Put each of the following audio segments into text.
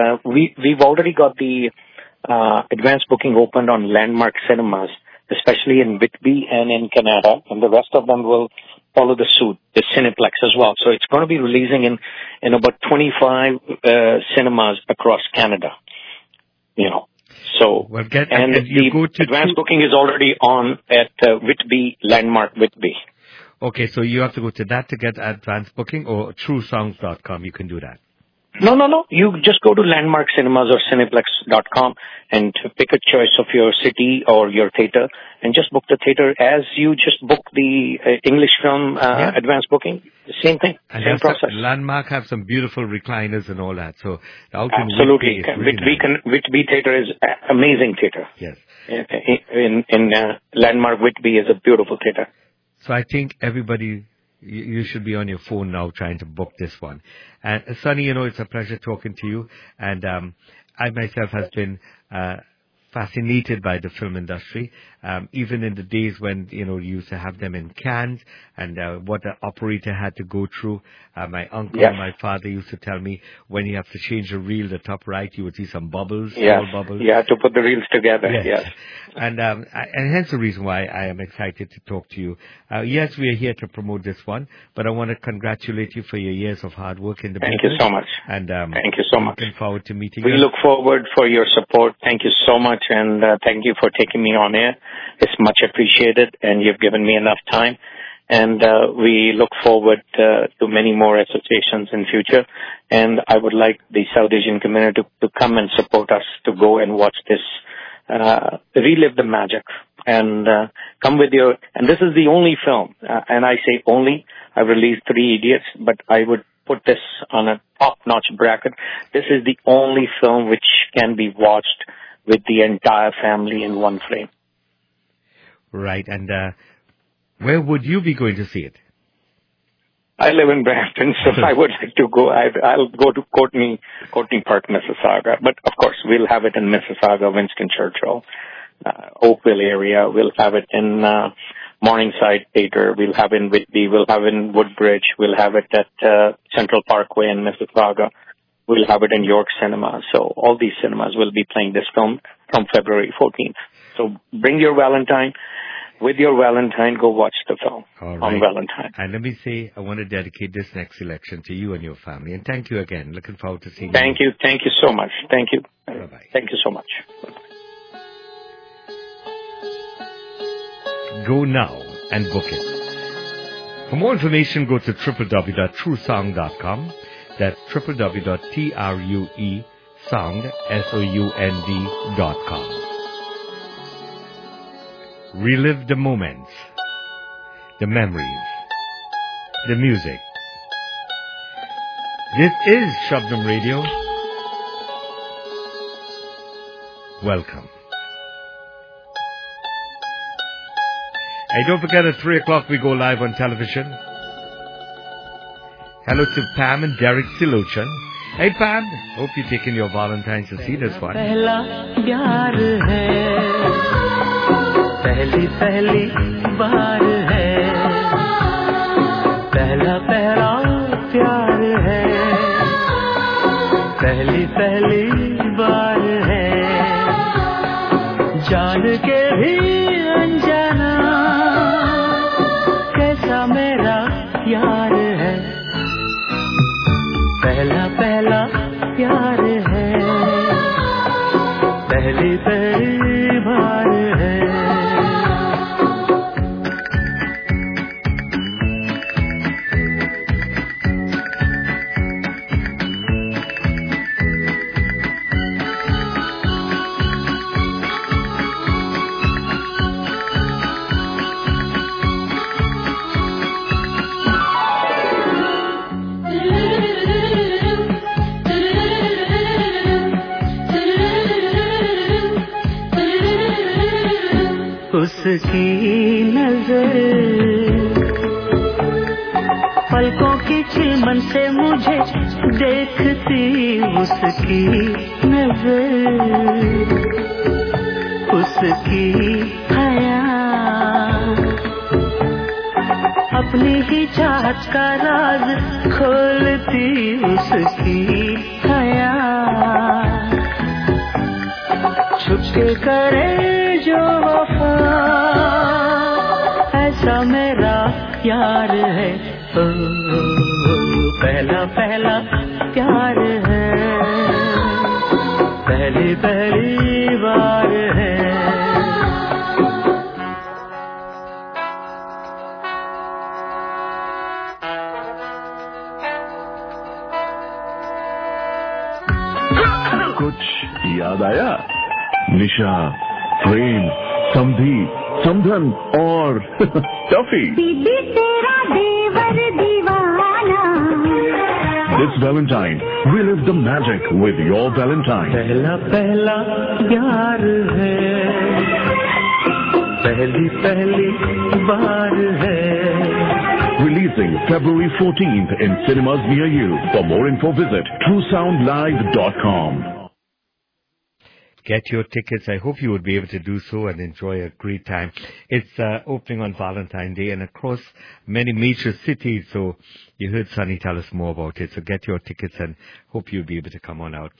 we've already got the advanced booking opened on Landmark Cinemas, especially in Whitby and in Canada, and the rest of them will follow the suit, the Cineplex as well. So it's going to be releasing in about 25 cinemas across Canada. So the advanced booking is already on at Whitby, Landmark Whitby. Okay, so you have to go to that to get advanced booking, or TrueSongs.com, you can do that? No. You just go to Landmark Cinemas or Cineplex.com and pick a choice of your city or your theater and just book the theater as you just book the English film advanced booking. The same thing, same process. Landmark have some beautiful recliners and all that. So absolutely, Whitby Theater is amazing theater. Yes, in Landmark Whitby is a beautiful theater. So I think everybody, you should be on your phone now trying to book this one. And Sunny, it's a pleasure talking to you. And I myself has been fascinated by the film industry, even in the days when, you used to have them in cans and what the operator had to go through. My uncle and my father used to tell me when you have to change a reel, the top right, you would see some bubbles, small bubbles. You have to put the reels together, yes. And hence the reason why I am excited to talk to you. Yes, we are here to promote this one, but I want to congratulate you for your years of hard work in the business. Thank you so much. And thank you so much. Looking forward to meeting you. We look forward for your support. Thank you so much, and thank you for taking me on air. It's much appreciated, and you've given me enough time. And we look forward to many more associations in future. And I would like the South Asian community to come and support us to go and watch this, relive the magic, and come with your. And this is the only film, and I say only. I've released 3 Idiots, but I would put this on a top-notch bracket. This is the only film which can be watched with the entire family in one frame. Right, and where would you be going to see it? I live in Brampton, so I would like to go. I'll go to Courtney Park, Mississauga. But, of course, we'll have it in Mississauga, Winston Churchill, Oakville area. We'll have it in Morningside Theatre. We'll have it in Whitby. We'll have it in Woodbridge. We'll have it at Central Parkway in Mississauga. We'll have it in York Cinema. So all these cinemas will be playing this film from February 14th. So bring your Valentine. With your Valentine, go watch the film on Valentine. And let me say, I want to dedicate this next election to you and your family. And thank you again. Looking forward to seeing you. Thank you. Thank you so much. Thank you. Bye-bye. Thank you so much. Go now and book it. For more information, go to www.truesong.com. That's www.truesound.com. Relive the moments, the memories, the music. This is Shabdam Radio. Welcome. Hey, don't forget at 3 o'clock we go live on television. Hello to Pam and Derek Silochan. Hey Pam, hope you're taking your Valentine's to see this one. पहली पहली बार है पहला पहला प्यार है पहली पहली बार है जान के भी अनजाना कैसा मेरा यार है पहला पहला प्यार है पहली पहली बार है उसकी नजर पलकों की चिलमन से मुझे देखती उसकी नजर उसकी हया अपनी ही चाहत का राज खोलती उसकी हया छुपके करे जो वफा, ऐसा मेरा यार है। ओ, पहला पहला प्यार है, पहली पहली बार है। कुछ याद आया? निशा, प्रेम, समधी, समधन और टफी। बीबी तेरा देवर दीवाना। This Valentine, relive the magic with your Valentine. पहला पहला प्यार है, पहली पहली बार है। Releasing February 14th in cinemas near you. For more info, visit TrueSoundLive.com. Get your tickets. I hope you would be able to do so and enjoy a great time. It's opening on Valentine's Day and across many major cities. So you heard Sunny tell us more about it. So get your tickets and hope you'll be able to come on out.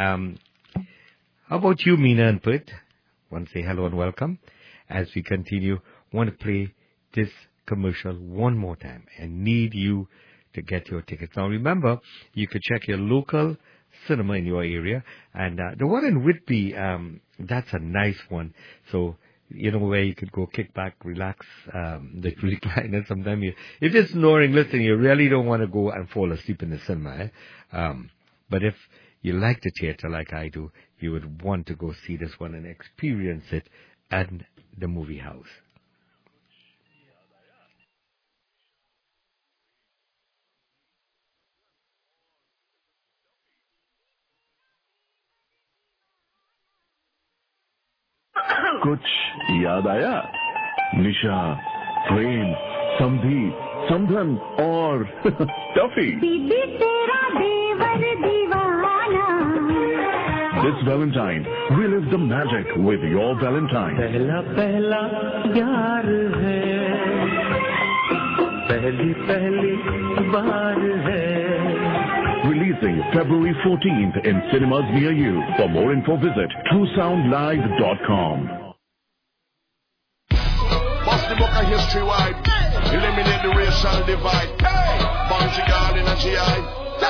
How about you, Meena and Prit? Want to say hello and welcome. As we continue, want to play this commercial one more time and need you to get your tickets. Now remember, you could check your local cinema in your area, and the one in Whitby, that's a nice one. So you know where you could go kick back, relax, the recliner. Sometimes if you're snoring, listen, you really don't want to go and fall asleep in the cinema. But if you like the theater like I do, you would want to go see this one and experience it at the movie house. कुछ याद आया? निशा, प्रेम, समधी, समधन और Tuffy. बीबी तेरा देवर दीवाना। This Valentine, relive the magic with your Valentine. पहला पहला प्यार है, पहली पहली बार है। Releasing February 14th in cinemas near you. For more info, visit TrueSoundLive.com. Bust the book of history wide. Eliminate the racial divide. Bouncy God in a GI.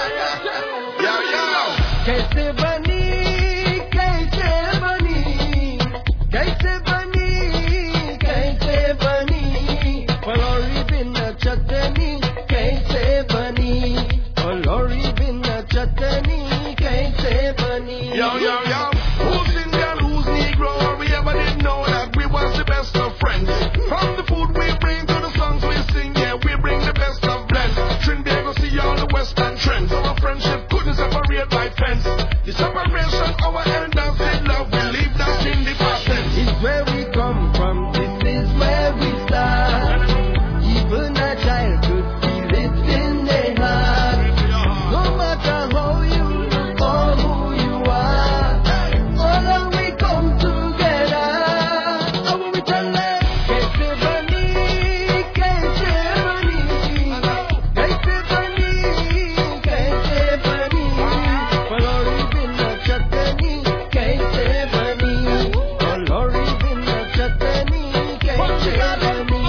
Yo, yo. कैसे बनी, कैसे बनी, कैसे बनी, कैसे बनी, फलोरी बिन चटनी कैसे बनी, फलोरी बिन चटनी कैसे बनी। Yo, yo, yo. Who's Indian, who's Negro? We ever didn't know that we was the best of friends. From the food we bring to the songs we sing, yeah, we bring the best of blends. Trinidad, see all the Western trends. Our friendship couldn't separate by fence. The separation, our elders did love. We leave that in the past tense. It's where we come from, this is where we start. Even a child could feel it in their heart. No matter how you look or who you are, all of we come together. And when we tell them, कैसे बनी, कैसे बनी, कैसे बनी, कैसे बनी, फलोरी बिन चटनी कैसे बनी, फलोरी बिन चटनी कैसे बनी।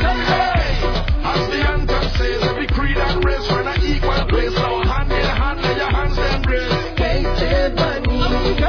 As the anthem says, every creed and race we're in an equal place. Now hand in hand, lay your hands embrace. कैसे बनी,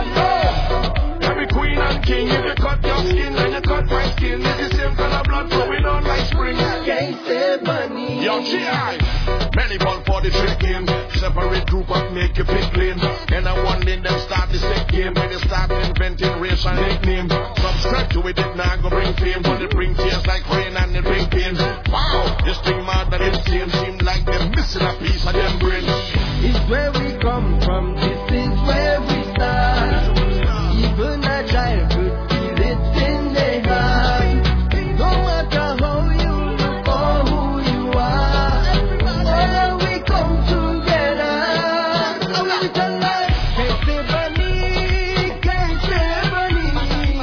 Every queen and king, if you cut your skin, then you cut my skin. It's the same kind of blood flowing on like spring. कैसे बनी। Yo, G.I. Many fall for the trick game. Separate group up, make you pick lane. And I one day them start the sick game. When they start inventing racial nickname. Subscribe to it, it now go bring fame. But it bring tears like rain and it bring pain. Wow, this thing mad than insane. Seem like they're missing a piece of them brain. It's where we come from, this is where we start. Even a child could feel it in their heart. No matter how you look or who you are, all we come together. And when we tell them, कैसे बनी, कैसे बनी,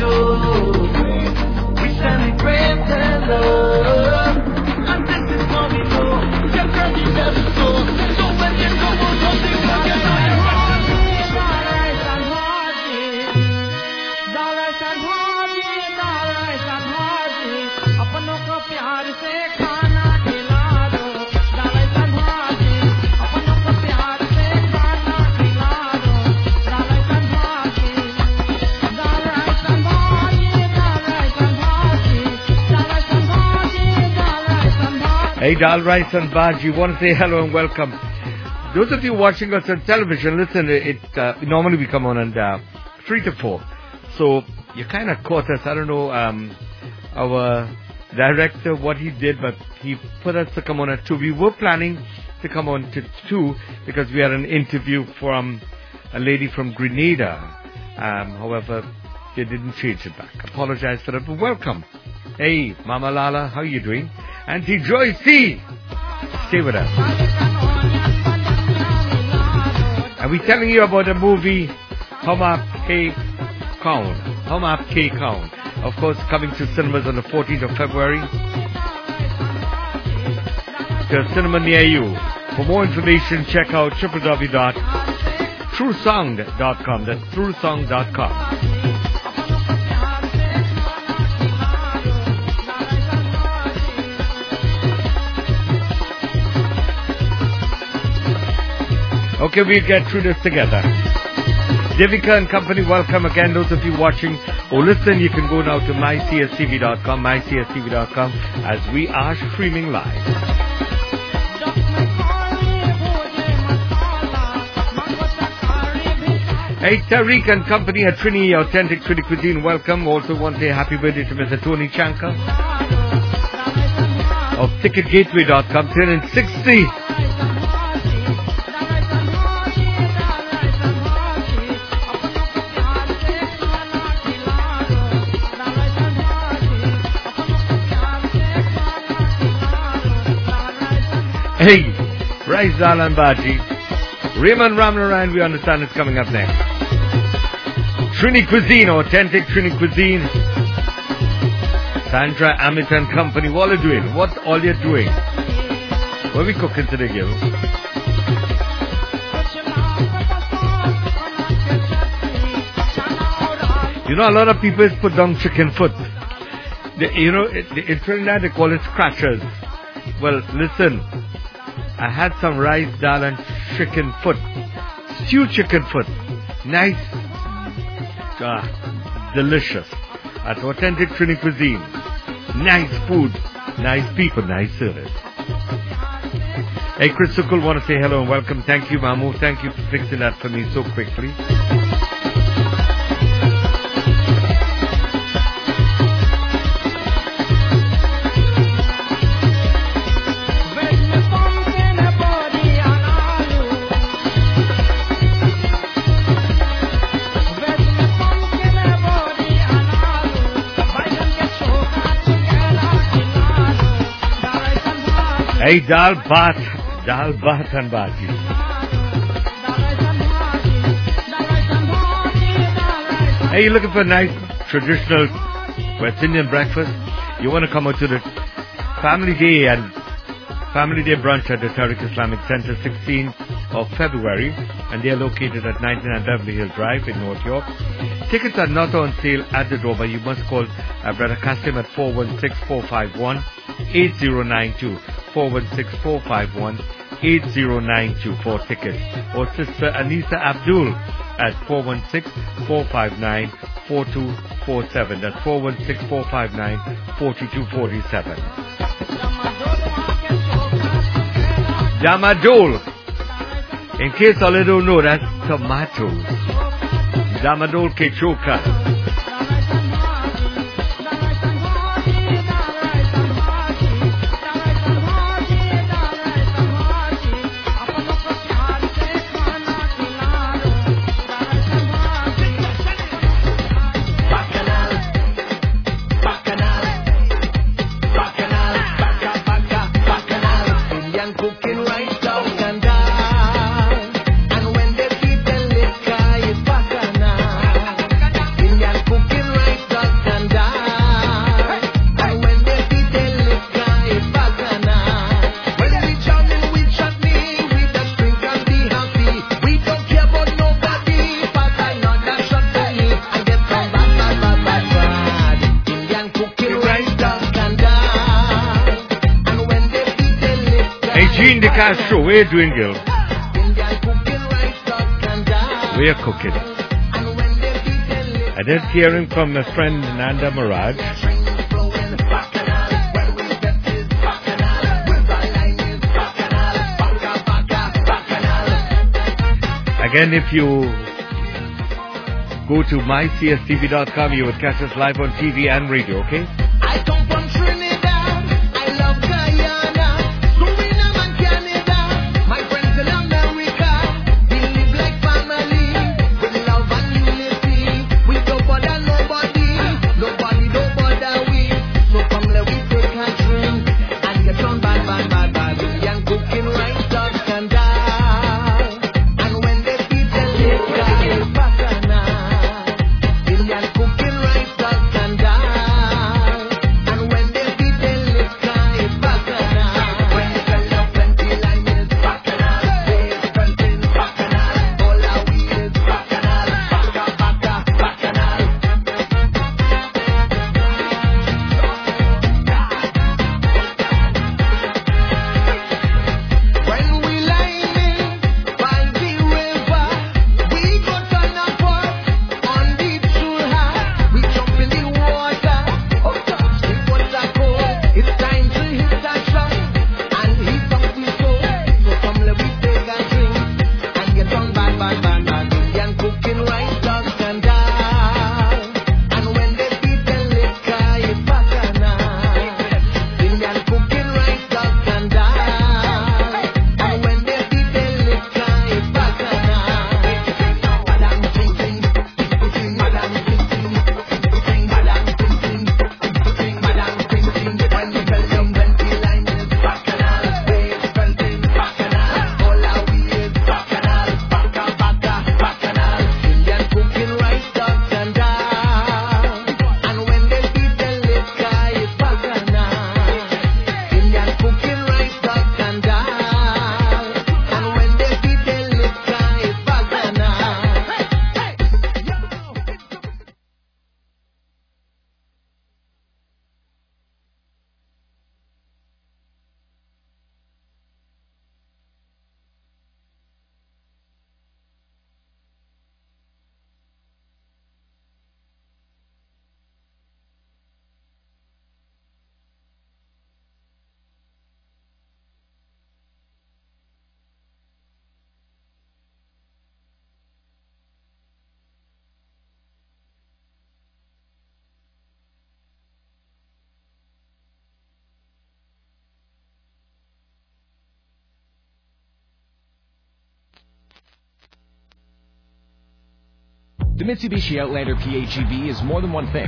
show. We celebrate the love, and this is what we do. Get ready, let's go. So when you come on, something like a अपनों को प्यार से खाना खिला दो, दाल संभाजी, अपनों को प्यार से खाना खिला दो, दाल संभाजी, दाल संभाजी, दाल संभाजी, दाल संभाजी, दाल Sambhaji. Hey, Dal Rice and Baji, want to say hello and welcome. Those of you watching us on television, listen, normally we come on at 3 to 4. So, you kind of caught us. I don't know, our director, what he did, but he put us to come on at 2. We were planning to come on to 2 because we had an interview from a lady from Grenada. However, they didn't change it back. Apologize for that, but welcome. Hey, Mama Lala, how you doing? Auntie Joy C, stay with us. And we're telling you about the movie Hum Aapke Kaun. Hum Aapke Kaun. Of course, coming to cinemas on the 14th of February. To a cinema near you. For more information, check out www.truesong.com. That's truesong.com. Okay, we'll get through this together. Devika and company, welcome again. Those of you watching or listen, you can go now to mycstv.com, mycstv.com, as we are streaming live. Hey, Tariq and company at Trini, Authentic Trini Cuisine, welcome. Also want to say happy birthday to Mr. Tony Chanka of ticketgateway.com, turning 60. Hey, Rice Dal and Baji. Raymond Ramnarayan, we understand it's coming up next. Trini Cuisine, Authentic Trini Cuisine. Sandra, Amit and company, what are you doing? What all you doing? What are we cooking today, Gil? You know, a lot of people put down chicken foot. In Trinidad, they call it scratchers. Well, listen. I had some rice, dal and chicken foot. Stewed chicken foot. Nice. Delicious. At Authentic Trini Cuisine. Nice food. Nice people. Nice service. Hey, Chris Sukul, want to say hello and welcome. Thank you, Mamu. Thank you for fixing that for me so quickly. Hey, Dal Bhat and Baji. Hey, you're looking for a nice traditional West Indian breakfast? You want to come out to the Family Day brunch at the Tariq Islamic Center, 16th of February, and they are located at 99 Beverly Hills Drive in North York. Tickets are not on sale at the door, but you must call Brother Kasim at 416-451-8092. 416-451-8092 for tickets. Or Sister Anisa Abdul at 416-459-4247. That's 416-459-4247. Damadol. In case all you don't know, that's tomatoes. Damadol Kechoka. Castro, what are you doing, girl? Indian cooking rice, duck and dal. We are cooking. And when they beat their lips, I did hearing from my friend Nanda Maraj. trains flowing, bacchanal. When we step is bacchanal. River line is bacchanal. Bacchanal. Again, if you go to mycstv.com, you will catch us live on TV and radio, okay? I come from Trinidad, I love Guyana, Suriname and Canada, my friends in America, we live like family, with love and unity, we don't bother nobody, nobody don't bother we, so come let we take a drink, and get on bad, bad, bad, bad, and cooking rice, duck and dal, and when they beat the liquor, it's bacchanal, Indian cooking rice, duck and dal. And when they beat the liquor, it's bacchanal. When they tell you plenty line is bacchanal. They plenty bacchanal. All our weed is bacchanal. Bacchanal. When we lining by the river, we go turn up on the Chulha. We jump in the water, up touch the water cold. It's time to hit that shot and heat up the soul. So come let we take a drink and get on bad, bad, bad, bad. Indian cooking rice, duck and dal. And when they beat the liquor, it's bacchanal. Indian cooking rice, duck and dal. And when they beat the liquor, it's bacchanal. Madam ting ting, ting madam ting ting, ting madam ting ting, ting madam ting ting. When we tell them plenty line is bacchanal, waves plenty bacchanal, all our we is bacchanal, bacchanal. Indian cooking rice, duck and dal. And when they beat the liquor, it's bacchanal. Indian cooking rice, duck and dal. And when they beat the liquor, it's bacchanal. The Mitsubishi Outlander PHEV is more than one thing.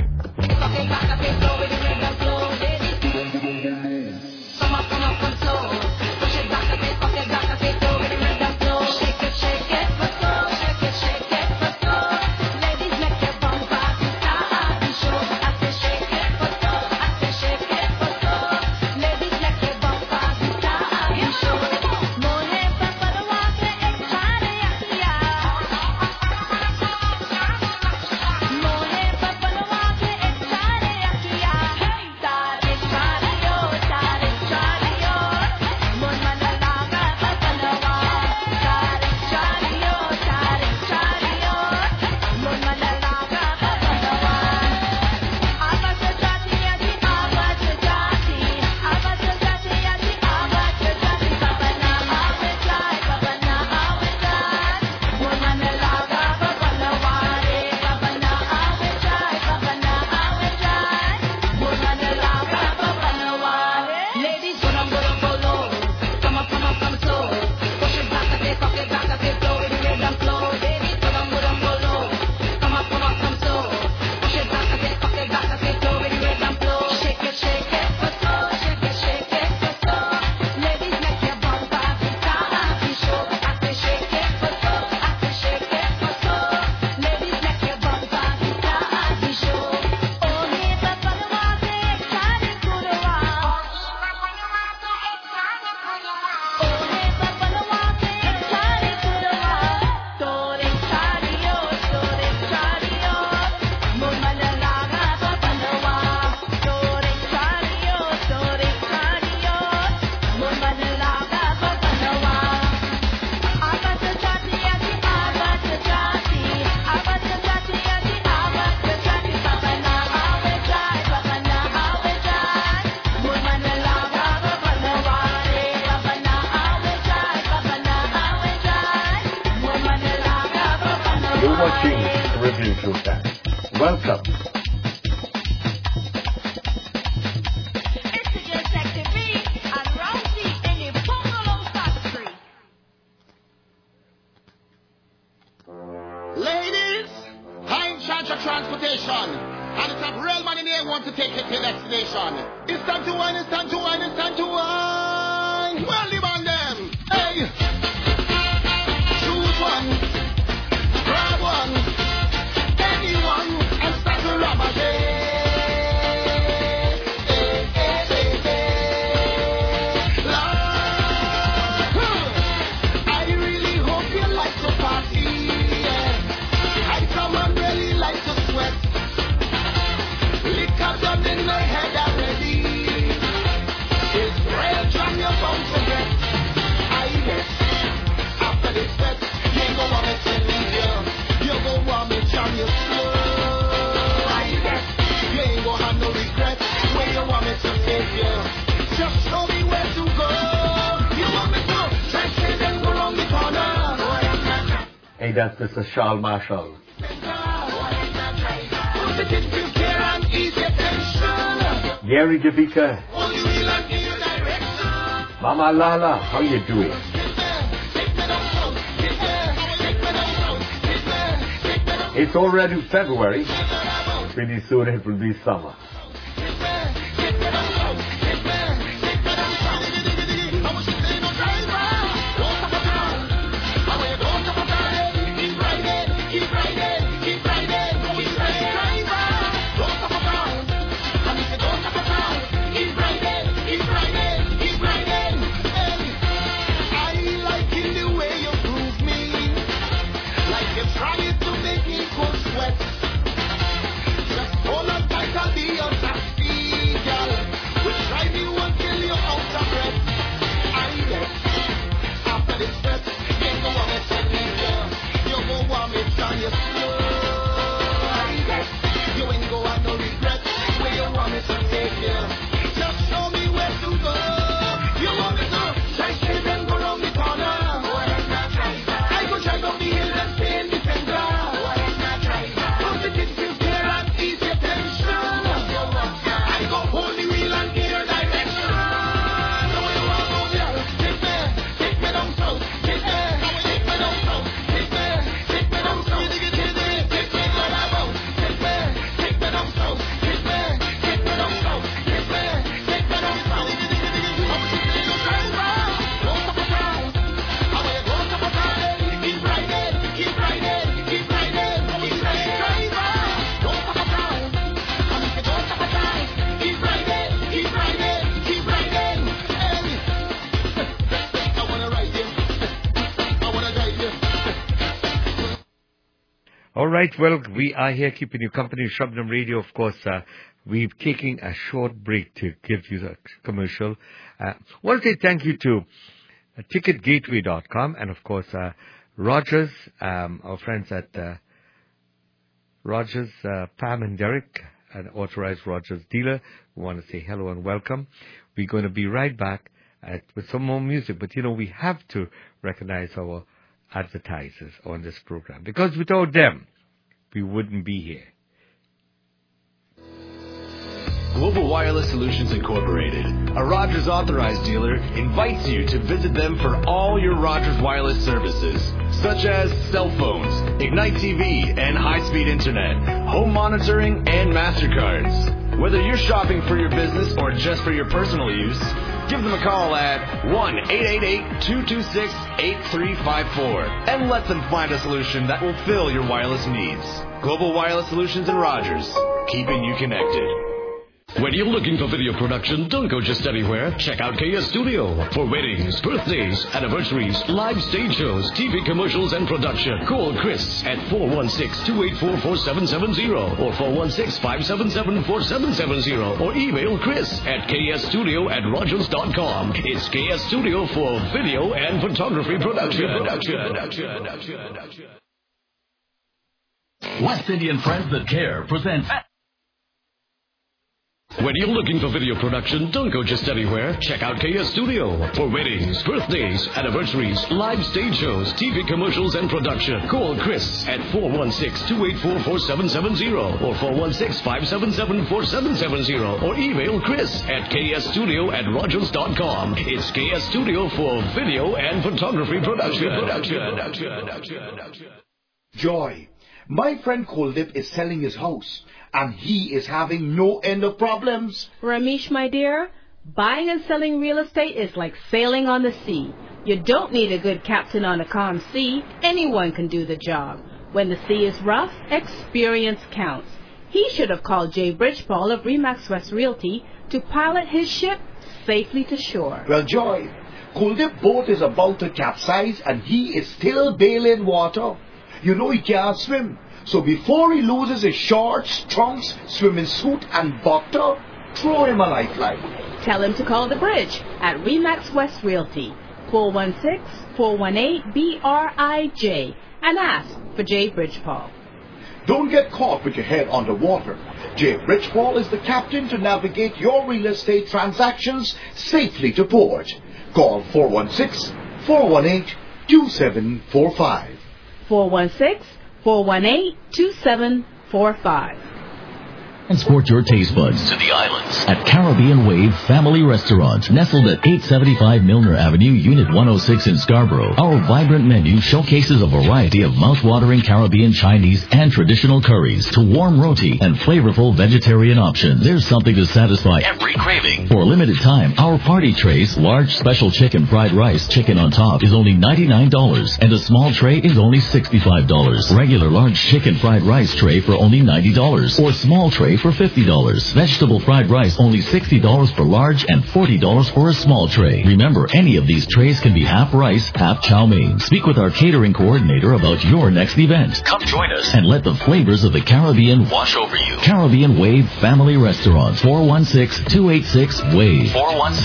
welcome. It's just Sector B and Rousey in the Bungalow Factory. Ladies, I'm in charge of transportation. And it's a real man in here who wants to take it to the destination. It's time to wine, it's time to wine, it's time to wine. Well, live on them. Hey. Choose one. Grab one. Anyone. And start to rub a day. I really hope you like to party. I come and really like to sweat. Lick up down in my head already. It's real jam you're bound to get. I guess after this fest, you ain't gonna want me to leave you. You gon' want me jam you slow. I guess you ain't gonna have no regrets when you want me to take you. Just show me where to go. You want me to try to then go around the corner. Hey, that's Mr. Charles Marshall. Put it into gear and ease your tension. Gary Devika, All you will and in your direction. Mama Lala, how you doing? Take me down south. Take me down south. Take me down. It's already February. Pretty soon it will be summer. Take me down south. Take me down south. I was just saying no driver. Don't stop a town. I want you don't stop a town. Keep riding. Keep riding. Keep riding. Keep riding. Driver. Don't stop a town. I need you don't stop a town. Keep riding. Keep riding. Keep riding. Hey, I like in the way you prove me. Like you're trying to make me go sweat. Just hold on tight, I'll be your taxi, girl. We'll drive you until you're out of breath. I guess after this step, you ain't gonna want me to leave you. You gon' want me to you slow. I guess you ain't gonna have no regrets where you want me to take you. Just show me where to go. You want me to try straight and go round the corner. I go drive up the hill and stay in the center. Put it into gear and ease your tension. I go hold the wheel and give your direction. Know where you want to go, girl. Take me down south. Take me down south. Take me down south. Take me down south. Take me down south. Take me down south. Take me down south. I was just saying no driver. Don't stop a town. I want you don't stop a town. Keep riding. Keep riding. Keep riding. Keep riding. Driver. Don't stop a town. I mean you don't stop a town. Keep riding. Keep riding. Keep riding. Hey. I wanna ride you. I wanna drive you. All right, well, we are here keeping you company. Shabnam Radio, of course. We're taking a short break to give you the commercial. Want to say thank you to ticketgateway.com and, of course, Rogers, our friends at Rogers, Pam and Derek, an authorized Rogers dealer. We want to say hello and welcome. We're going to be right back with some more music. But, we have to recognize our advertisers on this program, because without them, we wouldn't be here. Global Wireless Solutions Incorporated, a Rogers authorized dealer, invites you to visit them for all your Rogers wireless services, such as cell phones, Ignite TV and high-speed internet, home monitoring, and MasterCards. Whether you're shopping for your business or just for your personal use, give them a call at 1-888-226-8354 and let them find a solution that will fill your wireless needs. Global Wireless Solutions in Rogers, keeping you connected. When you're looking for video production, don't go just anywhere. Check out KS Studio for weddings, birthdays, anniversaries, live stage shows, TV commercials, and production. Call Chris at 416-284-4770 or 416-577-4770 or email Chris at ksstudio@rogers.com. It's KS Studio for video and photography production. West Indian Friends That Care presents When you're looking for video production, don't go just anywhere. Check out KS Studio for weddings, birthdays, anniversaries, live stage shows, TV commercials, and production. Call Chris at 416-284-4770 or 416-577-4770 or email Chris at ksstudio@rogers.com. It's KS Studio for video and photography production. Joy, my friend Kuldip is selling his house, and he is having no end of problems. Ramesh, my dear, buying and selling real estate is like sailing on the sea. You don't need a good captain on a calm sea. Anyone can do the job. When the sea is rough, experience counts. He should have called Jay Bridgepole of Remax West Realty to pilot his ship safely to shore. Well, Joy, Kuldip boat is about to capsize, and he is still bailing water. You know he can't swim. So before he loses his shorts, trunks, swimming suit, and butter, throw him a lifeline. Tell him to call the bridge at Remax West Realty, 416-418-BRIJ, and ask for Jay Bridgepole. Don't get caught with your head underwater. Jay Bridgepole is the captain to navigate your real estate transactions safely to port. Call 416-418-2745. 416-418-2745. Transport your taste buds to the islands at Caribbean Wave Family Restaurant, nestled at 875 Milner Avenue, Unit 106 in Scarborough. Our vibrant menu showcases a variety of mouth-watering Caribbean, Chinese, and traditional curries to warm roti and flavorful vegetarian options. There's something to satisfy every craving. For a limited time, our party trays, large special chicken fried rice, chicken on top, is only $99, and a small tray is only $65. Regular large chicken fried rice tray for only $90, or small tray for $50. Vegetable fried rice only $60 for large and $40 for a small tray. Remember, any of these trays can be half rice, half chow mein. Speak with our catering coordinator about your next event. Come join us and let the flavors of the Caribbean wash over you. Caribbean Wave Family Restaurant, 416-286-WAVE.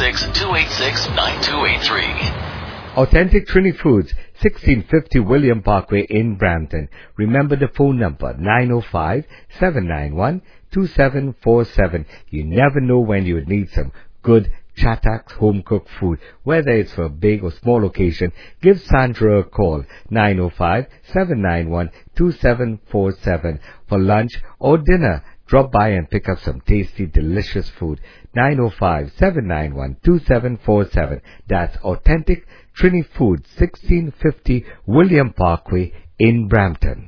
416-286-9283. Authentic Trini Foods, 1650 William Parkway in Brampton. Remember the phone number, 905-791-2747. You never know when you would need some good Chatax home-cooked food. Whether it's for a big or small occasion, give Sandra a call, 905-791-2747. For lunch or dinner, drop by and pick up some tasty, delicious food. 905-791-2747. That's Authentic Trini Foods, 1650 William Parkway in Brampton.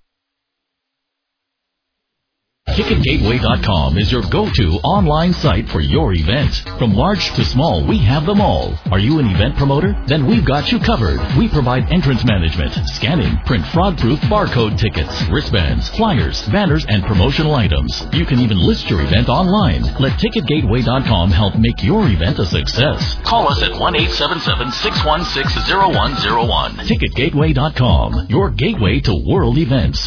TicketGateway.com is your go-to online site for your event. From large to small, we have them all. Are you an event promoter? Then we've got you covered. We provide entrance management, scanning, print fraud-proof barcode tickets, wristbands, flyers, banners, and promotional issue. You can even list your event online. Let TicketGateway.com help make your event a success. Call us at 1-877-616-0101. TicketGateway.com, your gateway to world events.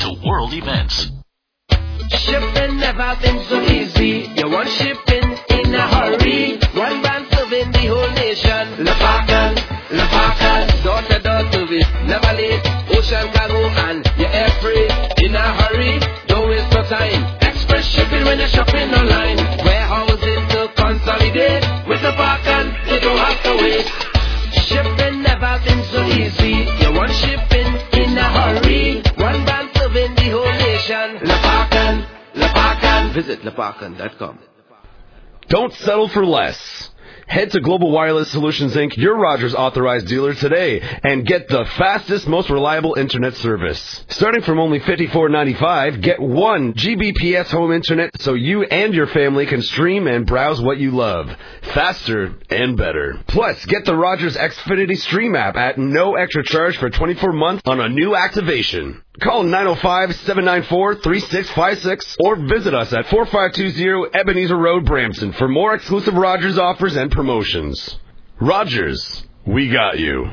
Shipping never been so easy. You want shipping in a hurry. One brand serving the whole nation. Lepakan, door to door service, never late. Ocean cargo and your air freight in a hurry. Don't waste no time. Express shipping when you're shopping online. Warehousing to consolidate. With Lepakan, you don't have to wait. Shipping never been so easy. You want shipping in a hurry. One brand serving the whole nation. Lepakan. Visit lepakan.com. Don't settle for less. Head to Global Wireless Solutions, Inc., your Rogers authorized dealer today, and get the fastest, most reliable internet service. Starting from only $54.95, get 1 Gbps home internet so you and your family can stream and browse what you love. Faster and better. Plus, get the Rogers Xfinity Stream app at no extra charge for 24 months on a new activation. Call 905-794-3656 or visit us at 4520 Ebenezer Road, Brampton for more exclusive Rogers offers and promotions. Rogers, we got you.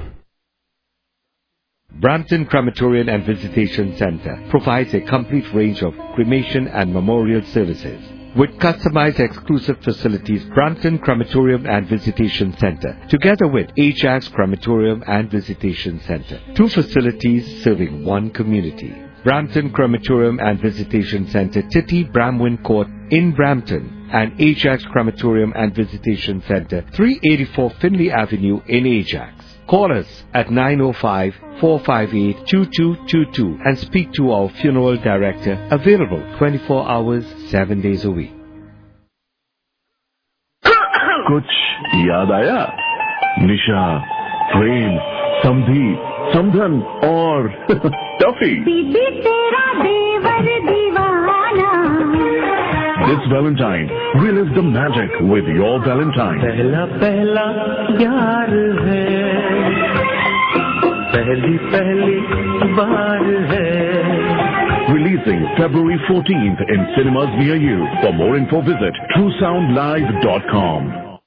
Brampton Crematorium and Visitation Center provides a complete range of cremation and memorial services. With customized exclusive facilities, Brampton Crematorium and Visitation Center, together with Ajax Crematorium and Visitation Center, 2 facilities serving 1 community. Brampton Crematorium and Visitation Center, Titty Bramwin Court in Brampton. and Ajax Crematorium and Visitation Center, 384 Finley Avenue in Ajax. Call us at 905-458-2222 and speak to our funeral director, available 24 hours, 7 days a week. कुछ याद आया? निशा, प्रेम, समधी, समधन और Tuffy. बीबी तेरा देवर दीवाना. This Valentine, relive the magic with your Valentine. पहला पहला प्यार है, पहली पहली बार है. Releasing February 14th in cinemas near you. For more info, visit TrueSoundLive.com.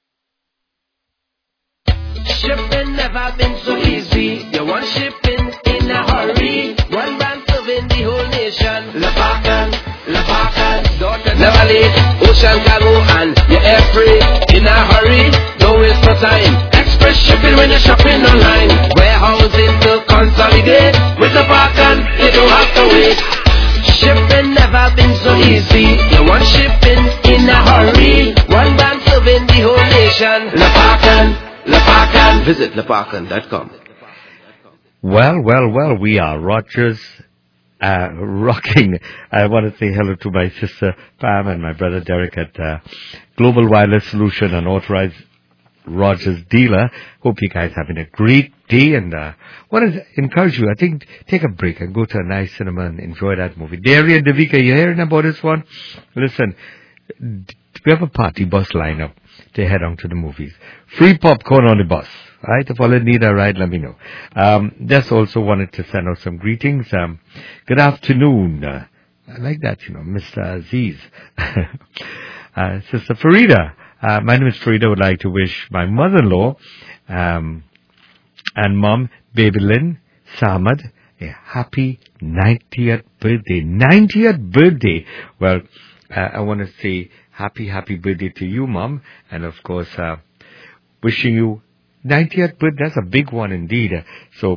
Shipping never been so easy. You want shipping in a hurry. One brand serving the whole nation. Labakan, daughter never late. Ocean cargo and you're air free. In a hurry, don't waste no time. Express shipping when you're shopping online. Warehousing to consolidate. With Labakan, you don't have to wait. Shipping never been so easy. You want shipping in a hurry. One brand serving the whole nation. Labakan. Visit Lapakan.com. Well, we are Rogers rocking. I want to say hello to my sister Pam and my brother Derek at Global Wireless Solution, an authorized Rogers dealer. Hope you guys having a great day, and want to encourage you, I think, take a break and go to a nice cinema and enjoy that movie. Darian, Devika, you hearing about this one? Listen, we have a party bus lineup to head on to the movies. Free popcorn on the bus. Right? If all you need a ride, let me know. Just also wanted to send out some greetings. Good afternoon. I like that, Mr. Aziz. Sister Farida. My name is Farida. Would like to wish my mother-in-law and mom, Baby Lynn Samad, a happy 90th birthday. 90th birthday. Well, I want to say happy birthday to you, Mom. And of course, wishing you 90th birthday. That's a big one indeed. So,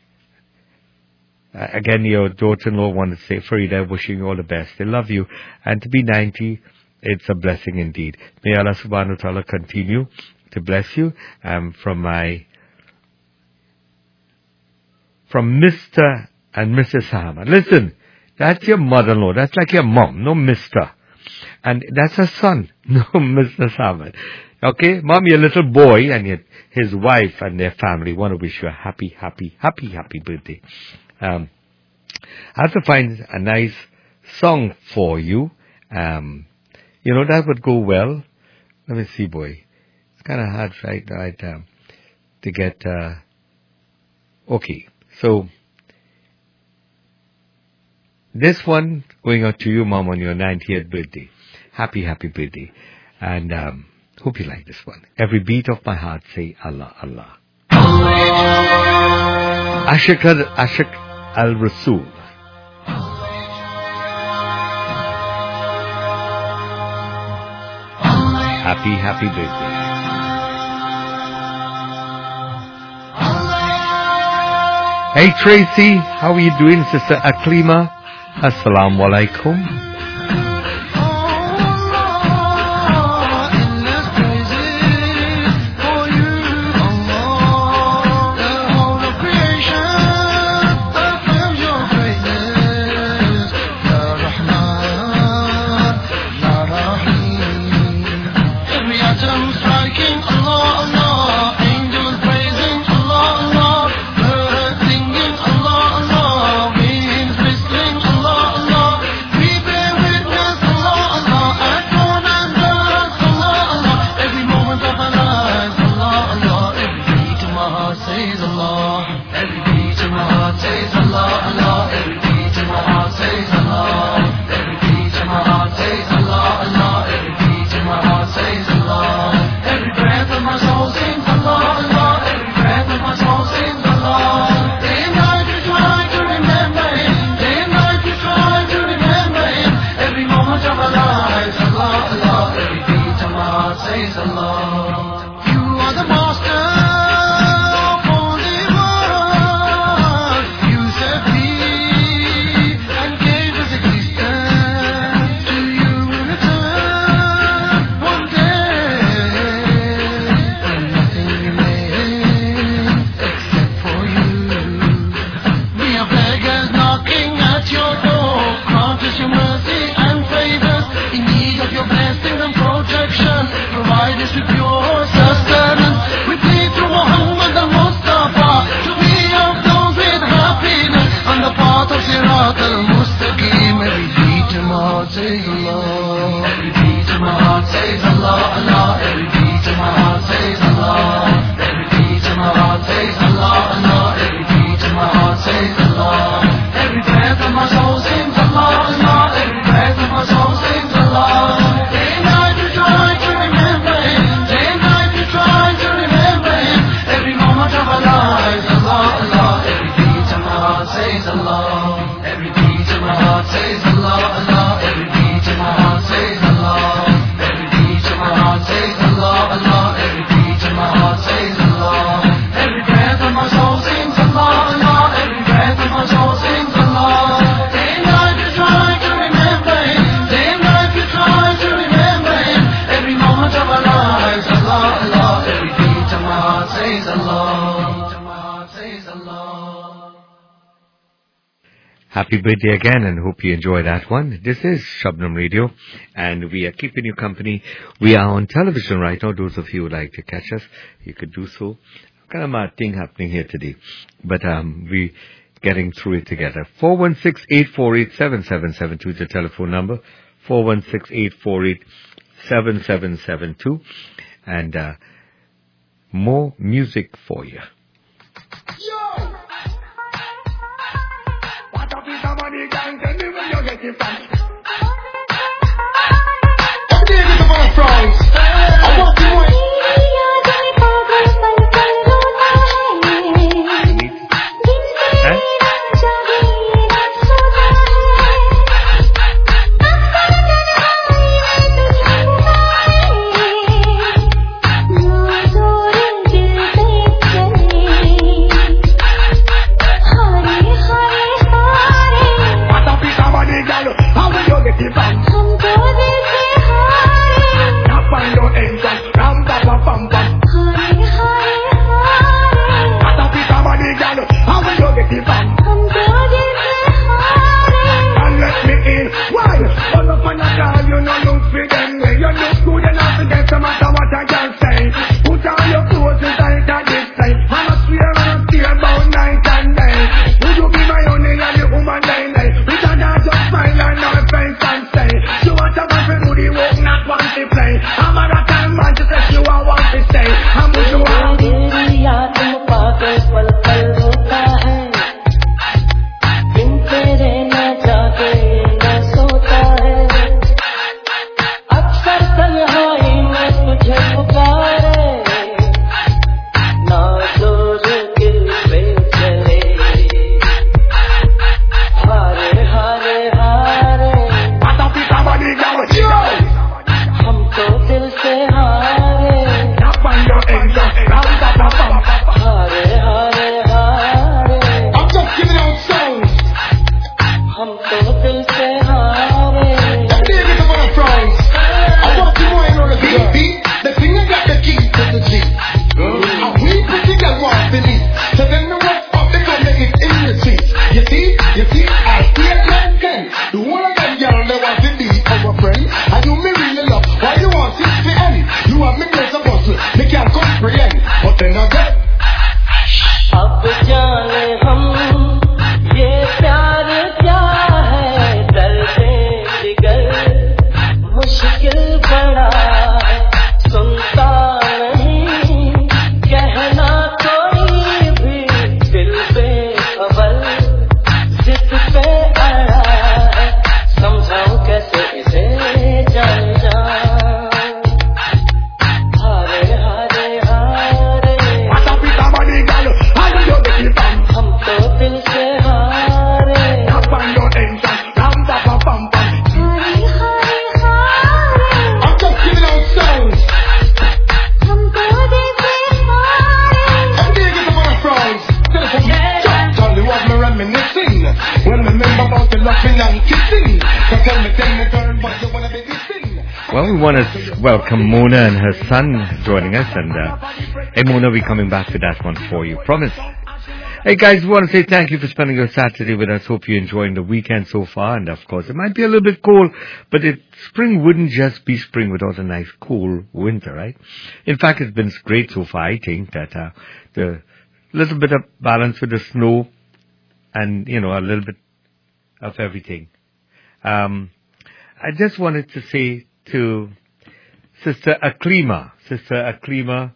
again, your daughter-in-law want to say, Farida, wishing you all the best. They love you. And to be 90, it's a blessing indeed. May Allah subhanahu wa ta'ala continue to bless you. From Mr. and Mrs. Hamad. Listen, that's your mother-in-law. That's like your mom, no Mr. And that's her son, no Mr. Samad. Okay, Mom, your little boy and his wife and their family want to wish you a happy birthday. I have to find a nice song for you. That would go well. Let me see, boy. It's kind of hard, right, to get, okay. So, this one going out to you, Mom, on your 90th birthday. Happy birthday. And hope you like this one. Every beat of my heart say Allah, Allah. Ashik al-Rasul. Happy birthday. Hey Tracy, how are you doing, Sister Aklima? Assalamu alaikum. in my heart says Allah, Allah. Every beat in my heart says Allah. Every beat in my heart says Allah, Allah. Every beat in my heart says Allah. Every breath of my soul sings Allah, Allah. Every breath of my soul sings Allah. Day and night we try to remember Him. Day and night we try to remember Him. Every moment of our lives, Allah, Allah. Every beat in my heart says Allah. Every beat in my heart says Allah, Allah. Every beat in my heart says Allah. Every beat in my heart says Allah, Allah. Every beat in my heart says Allah. Every breath of my soul sings Allah, Allah. Every breath of my soul sings Allah. Day and night we try to remember Him. Day and night we try to remember Him. Every moment of our lives, Allah, Allah. Every beat of my heart says Allah. Beat of my heart says Allah. Happy birthday again, and hope you enjoy that one. This is Shabnam Radio, and we are keeping you company. We are on television right now. Those of you who would like to catch us, you could do so. Kind of a thing happening here today, but we getting through it together. 416-848-7772 is the telephone number. 416-848-7772, and more music for you. What up with somebody gang? Tell me where you get it from. France. I want to win. Well, we want to welcome Mona and her son joining us, and hey Mona, we're coming back to that one for you, promise. Hey guys, we want to say thank you for spending your Saturday with us. Hope you're enjoying the weekend so far, and of course it might be a little bit cold, but spring wouldn't just be spring without a nice cool winter, right? In fact, it's been great so far. I think that the little bit of balance with the snow and, a little bit of everything. I just wanted to say to Sister Aklima,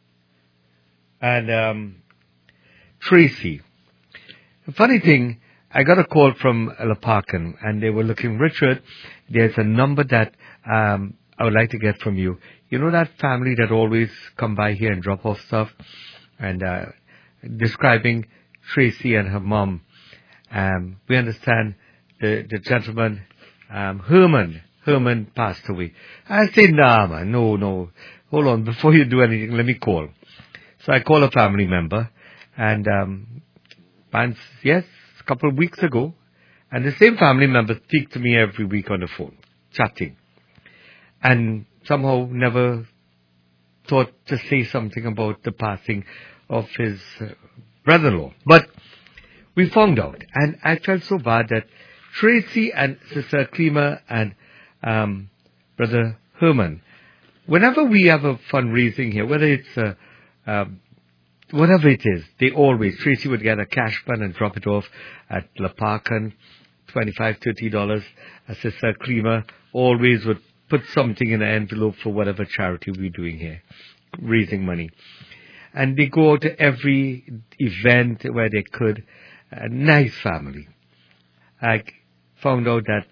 and Tracy. The funny thing, I got a call from Lapakan, and they were looking, Richard, there's a number that I would like to get from you. You know that family that always come by here and drop off stuff? And describing Tracy and her mom. We understand the gentleman, Herman passed away. I said, nah, man, no. Hold on, before you do anything, let me call. So I call a family member, and yes, a couple of weeks ago, and the same family member speaks to me every week on the phone, chatting, and somehow never thought to say something about the passing of his brother-in-law. But we found out, and I felt so bad that Tracy and Sister Klima and Brother Herman, whenever we have a fundraising here, whether it's whatever it is, they always, Tracy would get a cash bun and drop it off at Lapakan, $25, $30. Sister Klima always would put something in an envelope for whatever charity we're doing here, raising money. And they go out to every event where they could. A nice family. I found out that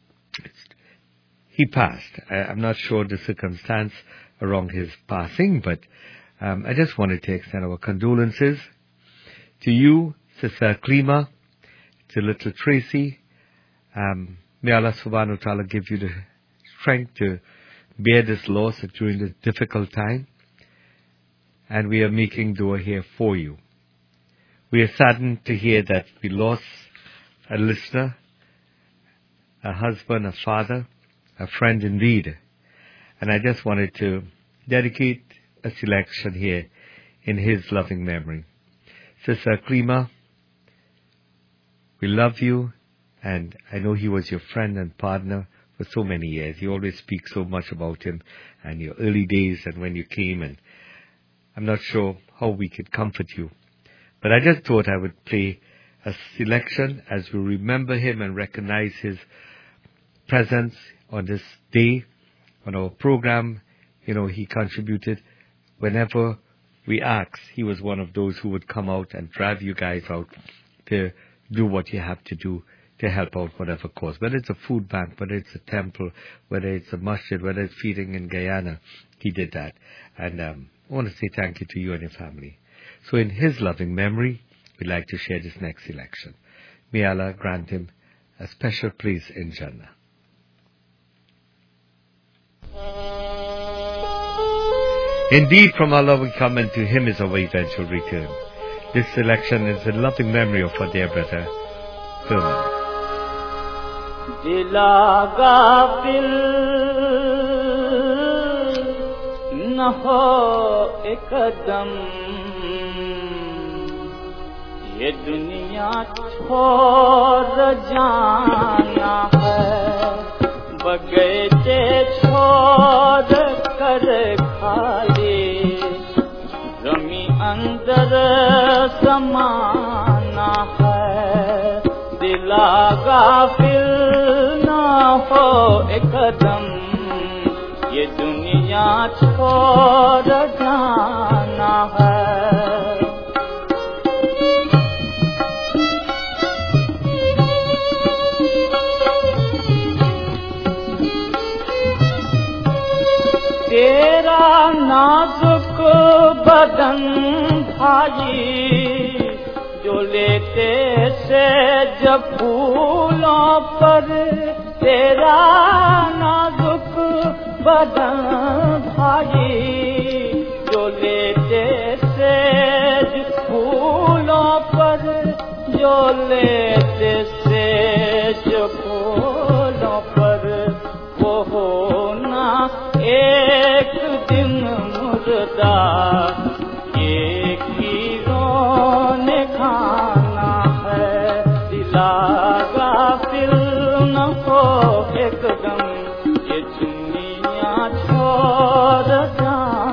he passed. I'm not sure the circumstance around his passing, but I just wanted to extend our condolences to you, Sister Klima, to little Tracy. May Allah subhanahu wa ta'ala give you the strength to bear this loss during this difficult time. And we are making dua here for you. We are saddened to hear that we lost a listener, a husband, a father, a friend indeed. And I just wanted to dedicate a selection here in his loving memory. Sister Klima, we love you, and I know he was your friend and partner for so many years. You always speak so much about him and your early days and when you came, and I'm not sure how we could comfort you. But I just thought I would play a selection as we remember him and recognize his presence on this day on our program. You know, he contributed whenever we asked. He was one of those who would come out and drive you guys out to do what you have to do to help out whatever cause. Whether it's a food bank, whether it's a temple, whether it's a masjid, whether it's feeding in Guyana, he did that. And I want to say thank you to you and your family. So in his loving memory, we'd like to share this next selection. May Allah grant him a special place in Jannah. Indeed, from Allah we come, and to Him is our eventual return. This selection is in loving memory of our dear brother, Herman. Dila gafil na ho ekadam, ye duniya chhod jana hai, bagaiche chhod kar khali, zami andar samana hai. Dila gafil na ho ekadam, ye duniya chhod jana hai. तेरा नाजुक बदन भाई जो लेते से जब फूलों पर, तेरा नाजुक बदन भाई जो लेते से जब फूलों पर, जो लेते से जब फूलों पर, वो होना एक दिन मुर्दा, ये कीरों ने खाना है. दिला गाफिल न हो एकदम, ये दुनिया छोड़ जाना.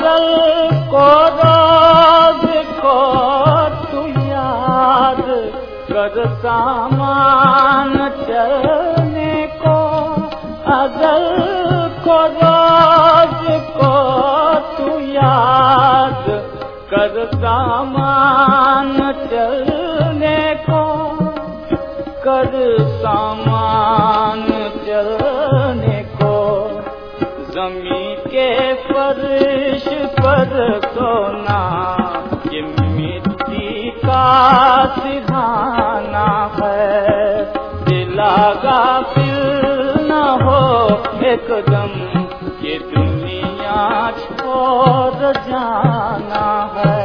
अजल को रोज को तू याद कर सामान चलने को अजल को रोज को तू याद कर सामान चलने को कर सामान चलने को जमी के फर्श पर सोना ये मिट्टी का सिरहाना है दिला गाफिल न हो एकदम ये दुनिया छोड़ जाना है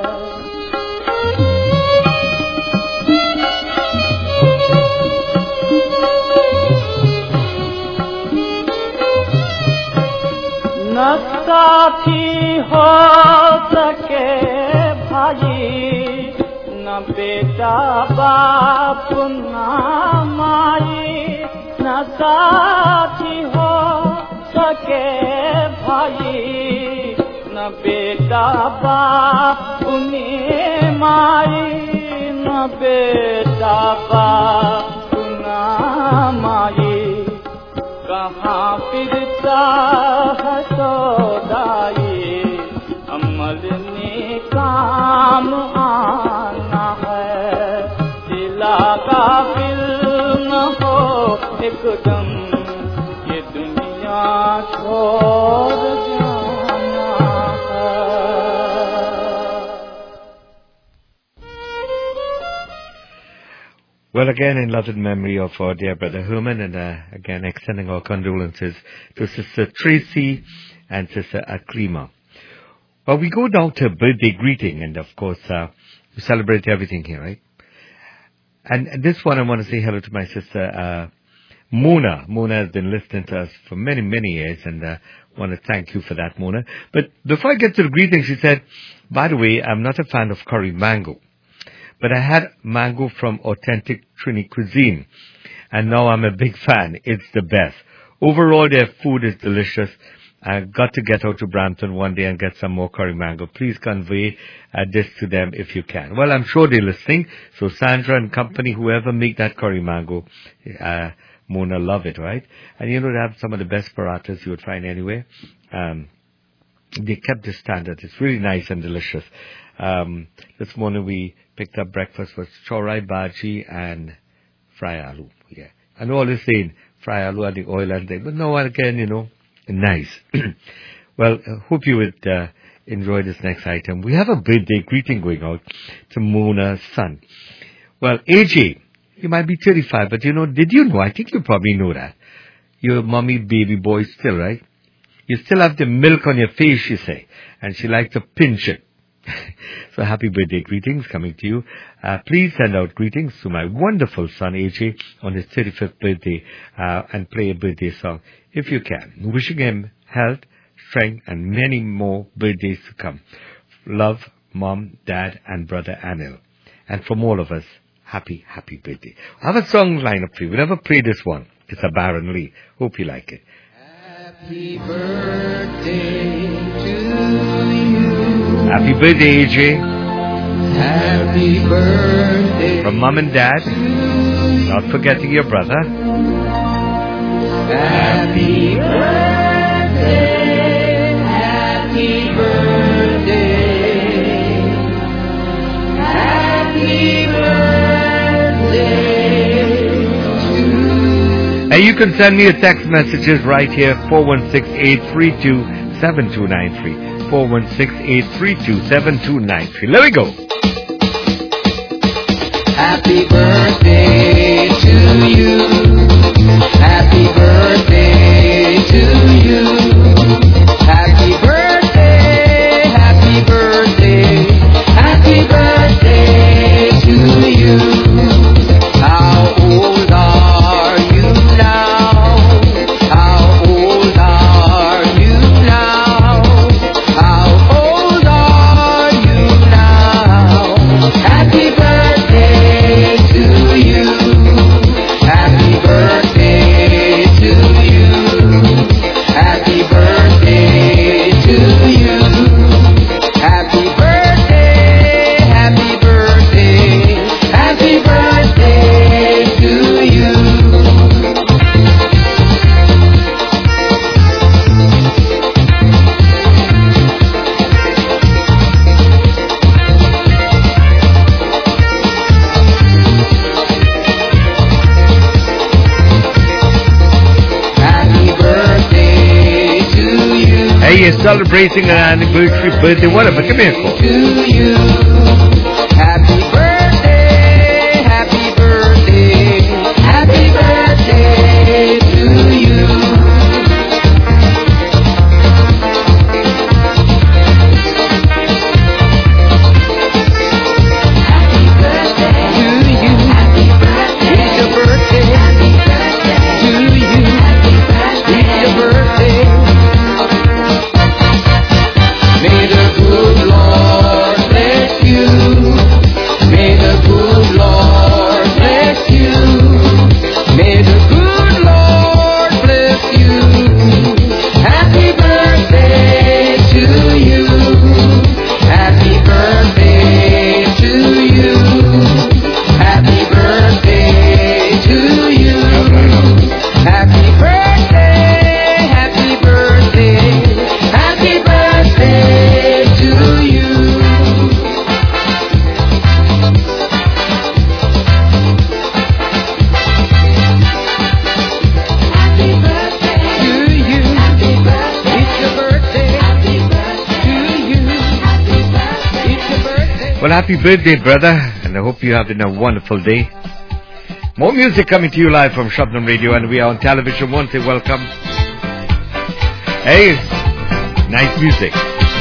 न साथी हो सके भाई न बेटा बाप न माई न साथी हो सके भाई न बेटा बाप ने माई न बेटा बाप न माई कहाँ फिरता है सौदाई अमल ने काम आना है दिला का फिल न हो एकदम ये दुनिया छोड़ जाना है Well, again, in loving memory of our dear brother Herman, and again, extending our condolences to Sister Tracy and Sister Aklima. Well, we go down to birthday greeting, and of course, we celebrate everything here, right? And this one, I want to say hello to my sister Mona. Mona has been listening to us for many, many years, and I want to thank you for that, Mona. But before I get to the greeting, she said, by the way, I'm not a fan of curry mango. But I had mango from authentic Trini cuisine, and now I'm a big fan. It's the best. Overall, their food is delicious. I've got to get out to Brampton one day and get some more curry mango. Please convey this to them if you can. Well, I'm sure they're listening. So Sandra and company, whoever make that curry mango, Mona love it, right? And you know, they have some of the best parathas you would find anywhere. They kept the standard. It's really nice and delicious. This morning we picked up breakfast with chorai bhaji and fry aloo. Yeah. And all is saying fry aloo and the oil and thing. But no, again, you know, nice. Well, hope you would enjoy this next item. We have a birthday greeting going out to Mona's son. Well, AJ, you might be 35, but you know, did you know, I think you probably know that. Your mommy baby boy still, right? You still have the milk on your face, she say, and she likes to pinch it. So happy birthday greetings coming to you. Please send out greetings to my wonderful son AJ on his 35th birthday and play a birthday song if you can. Wishing him health, strength and many more birthdays to come. Love, mom, dad and brother Anil. And from all of us, happy birthday. I have a song lined up for you. We'll never play this one. It's a Baron Lee. Hope you like it. Happy birthday to you. Happy birthday, AJ. Happy birthday. From mom and dad. Not forgetting your brother. Happy birthday. Happy birthday. Happy birthday to you. And you can send me a text messages right here, 416-832-7293. 416-832-7293. Let me go. Happy birthday to you. Happy birthday to you. Happy birthday, happy birthday, happy birthday to you. How old are you now? How old are you now? How old are you now? Happy birthday to you. Happy birthday to you. Happy celebrating an anniversary, birthday, whatever, give me a call. To you, happy birthday, happy birthday, happy birthday to you. Well, happy birthday, brother, and I hope you have been a wonderful day. More music coming to you live from Shabnam Radio, and we are on television. Want to say welcome. Hey, nice music.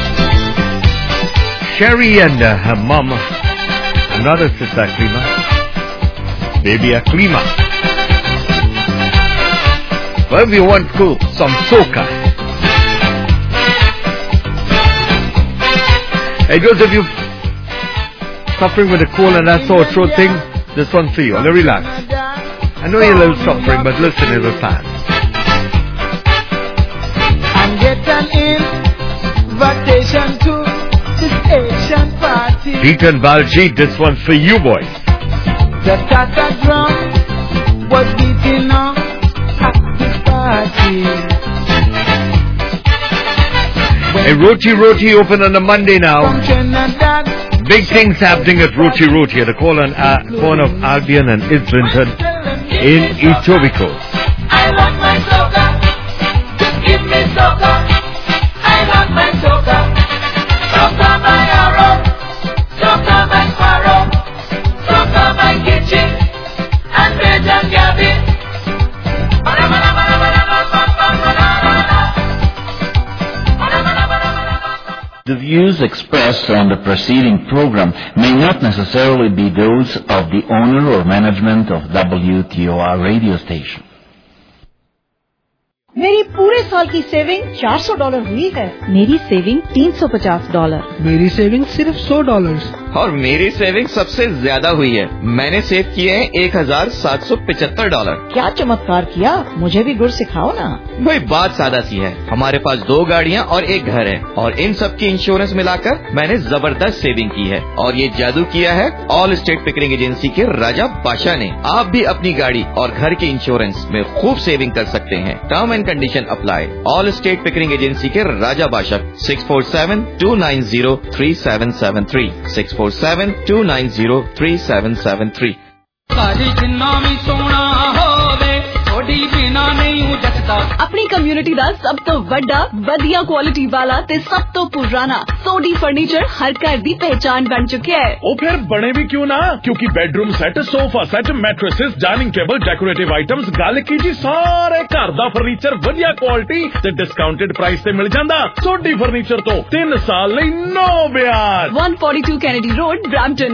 Sherry and her mom, another sister, Aklima. Baby Aklima. Well, we want to go some soca. Hey, those of you suffering with a cold and that sore throat thing, this one's for you. Now relax. I know you're a little suffering, but listen, it will pass. And get an invitation to this Asian party. Peter and Baljeet, this one's for you, boys. The Tata drum was beating on at the party. Hey, Roti open on a Monday now. From Trinidad, Big things happening at Roti at the corner of Albion and Islington in Etobicoke. I want my soca. Just give me soca. I want my soca. Soca my arrow. Soca my sparrow. Soca my kitchen. And Reg and Gabby. The views expressed on the preceding program may not necessarily be those of the owner or management of WTOR radio station. मेरी पूरे साल की saving $400 हुई है। मेरी saving $350। मेरी saving सिर्फ $100। और मेरी सेविंग सबसे ज्यादा हुई है। मैंने सेव किए हैं $1,775। क्या चमत्कार किया, मुझे भी गुर सिखाओ ना। वही बात सादा सी है, हमारे पास 2 गाड़ियाँ और 1 घर है और इन सब की इंश्योरेंस मिलाकर मैंने जबरदस्त सेविंग की है। और ये जादू किया है ऑल स्टेट पिकरिंग एजेंसी के राजा बादशाह ने। आप भी अपनी गाड़ी और घर के इंश्योरेंस में खूब सेविंग कर सकते हैं। Term and condition apply. All state Pickering agency के राजा बादशाह 647-290-3773 647-290-3773। अपनी कम्युनिटी ਦਾ ਸਭ ਤੋਂ ਵੱਡਾ ਵਧੀਆ ਕੁਆਲਿਟੀ ਵਾਲਾ ਤੇ ਸਭ ਤੋਂ ਪੁਰਾਣਾ ਸੋਡੀ ਫਰਨੀਚਰ ਹਰ ਘਰ ਦੀ ਪਹਿਚਾਨ ਬਣ ਚੁੱਕਿਆ ਹੈ। ਉਹ ਫਿਰ ਬਣੇ ਵੀ ਕਿਉਂ ਨਾ, ਕਿਉਂਕਿ bedroom set, sofa set, mattresses, dining table, decorative items, ਗੱਲ ਕੀ ਜੀ ਸਾਰੇ ਘਰ ਦਾ ਫਰਨੀਚਰ ਵਧੀਆ ਕੁਆਲਿਟੀ ਤੇ ਡਿਸਕਾਊਂਟਡ ਪ੍ਰਾਈਸ ਤੇ ਮਿਲ ਜਾਂਦਾ। ਸੋਡੀ ਫਰਨੀਚਰ ਤੋਂ 3 ਸਾਲ ਲਈ ਨੋ ਵਿਆਜ। 142 Kennedy Road, Brampton,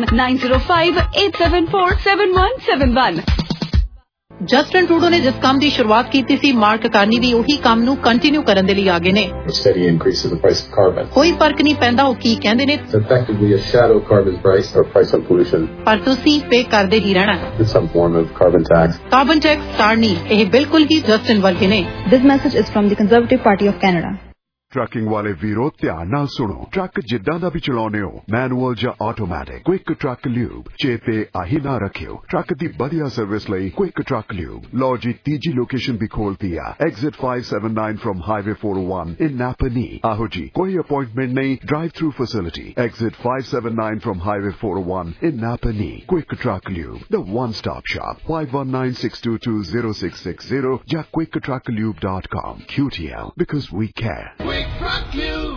9058747171। Justin Trudeau ਨੇ ਜਿਸ ਕੰਮ ਦੀ ਸ਼ੁਰੂਆਤ ਕੀਤੀ ਸੀ, ਮਾਰਕ ਕਾਰਨੀ ਵੀ ਉਹੀ ਕੰਮ ਨੂੰ ਕੰਟੀਨਿਊ ਕਰਨ ਦੇ ਲਈ ਆਗੇ ਨੇ। ਕੋਈ ਫਰਕ ਨਹੀਂ ਪੈਂਦਾ ਉਹ ਕੀ ਕਹਿੰਦੇ ਨੇ, ਪਰ ਤੁਸੀਂ ਪੇ ਕਰਦੇ ਹੀ ਰਹਿਣਾ। ਕਾਰਬਨ ਟੈਕਸ ਸਾਰਣੀ ਇਹ ਬਿਲਕੁਲ ਹੀ ਜਸਟਨ ਵਰਗੇ ਨੇ। ਦਿਸ ਮੈਸੇਜ ਇਜ਼ ਫਰਮ ਦੀ Conservative Party of Canada. Trucking वाले वीरों ध्यान नाल सुनो। ट्रक जिद्दां दा भी चलाउने हो, मैनुअल या ऑटोमैटिक, क्विक ट्रक ल्यूब चेते आही ना रखियो। ट्रक दी बढ़िया सर्विस लई क्विक ट्रक ल्यूब। लो जी तीजी लोकेशन भी खोलती है, exit 579 from highway 401 in Napanee. आहो जी कोई अपॉइंटमेंट नहीं, drive through facility, exit 579 from highway 401 in Napanee. Quick truck lube, the one stop shop. 5196220660 या quicktrucklube.com। QTL, because we care. crack you.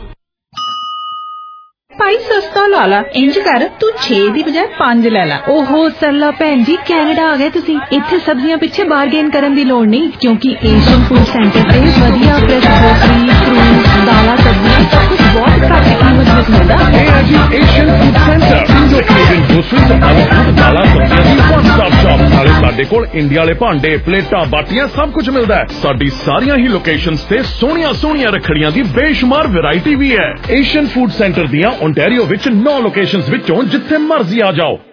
ਭਾਈ ਸਸਤਾ ਲਾ ਲਾ ਇੰਜ ਕਰ ਤੂੰ 6 ਦੀ ਬਜਾਏ 5 ਲੈ ਲੈ। ਓਹੋ ਸਰਲਾ ਭੈਣ ਜੀ ਕੈਨੇਡਾ ਆ ਗਏ ਤੁਸੀਂ। ਇੱਥੇ ਸਬਜ਼ੀਆਂ ਪਿੱਛੇ ਬਾਰਗੇਨ ਕਰਨ ਦੀ ਲੋੜ ਨਹੀਂ ਕਿਉਂਕਿ ਏਸ਼ੀਅਨ ਫੂਡ ਸੈਂਟਰ ਤੇ ਵਧੀਆ ਫਰੈਸ਼ ਗ੍ਰੋਸਰੀ ਫਰੂਟ ਦਾਲਾਂ ਸਬਜ਼ੀਆਂ ਸਭ ਕੁਝ ਬਹੁਤ ਘੱਟ ਕੀਮਤ ਵਿੱਚ ਮਿਲਦਾ। ਇਹ ਹੈ ਜੀ Asian food centre Indo Canadian groceries food ਦਾਲਾਂ ਸਬਜ਼ੀਆਂ ਦੀ ਵਨ ਸਟਾਪ ਸ਼ਾਪ। ਨਾਲੇ ਸਾਡੇ ਕੋਲ ਇੰਡੀਆ ਵਾਲੇ ਭਾਂਡੇ ਪਲੇਟਾਂ ਬਾਟੀਆਂ ਸਭ ਕੁਝ ਮਿਲਦਾ ਹੈ। ਸਾਡੀ ਸਾਰੀਆਂ ਹੀ ਲੋਕੇਸ਼ਨਸ ਤੇ ਸੋਹਣੀਆਂ ਰੱਖੜੀਆਂ ਦੀ ਬੇਸ਼ੁਮਾਰ ਵੈਰਾਈਟੀ ਵੀ ਹੈ। ਏਸ਼ੀਅਨ ਫੂਡ ਸੈਂਟਰ ਦੀਆਂ ਓਨਟਾਰੀਓ ਵਿੱਚ 9 ਲੋਕੇਸ਼ਨਸ ਵਿੱਚੋਂ ਜਿੱਥੇ ਮਰਜ਼ੀ ਆ ਜਾਓ।